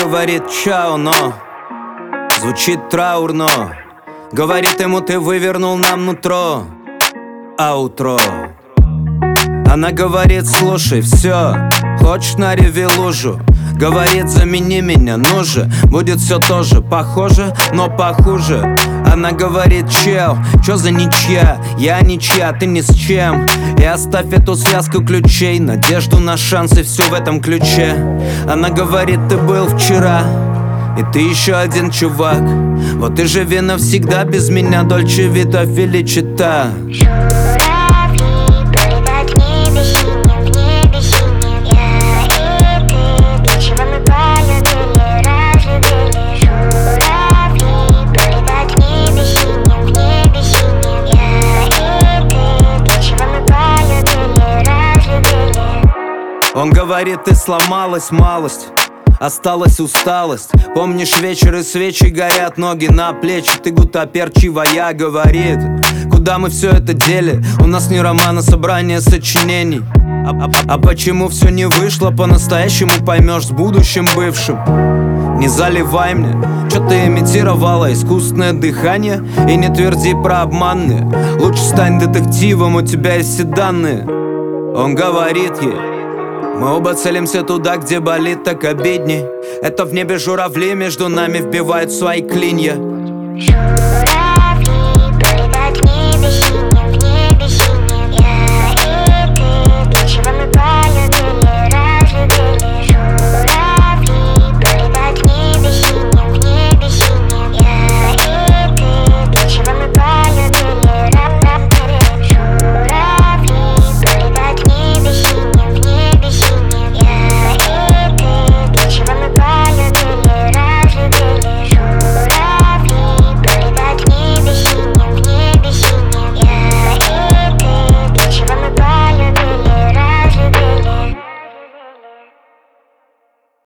говорит чао, но звучит траурно. Говорит ему: ты вывернул нам нутро, аутро. Она говорит: слушай, все, хочешь на реве лужу? Говорит: замени меня, ну же, будет все тоже похоже, но похуже. Она говорит: чел, чё за ничья? Я ничья, ты ни с чем. И оставь эту связку ключей, надежду на шансы, все в этом ключе. Она говорит: ты был вчера, и ты еще один чувак. Вот и живи навсегда без меня, дольче вита феличита. Он говорит: ты сломалась малость, осталась усталость. Помнишь вечер и свечи горят, ноги на плечи, ты гутоперчивая. Говорит: куда мы все это дели? У нас не роман, а собрание сочинений. А почему все не вышло по-настоящему, поймешь с будущим бывшим. Не заливай мне, что ты имитировала искусственное дыхание. И не тверди про обманные, лучше стань детективом, у тебя есть все данные. Он говорит ей: мы оба целимся туда, где болит, так обидней. Это в небе журавли между нами вбивают свои клинья.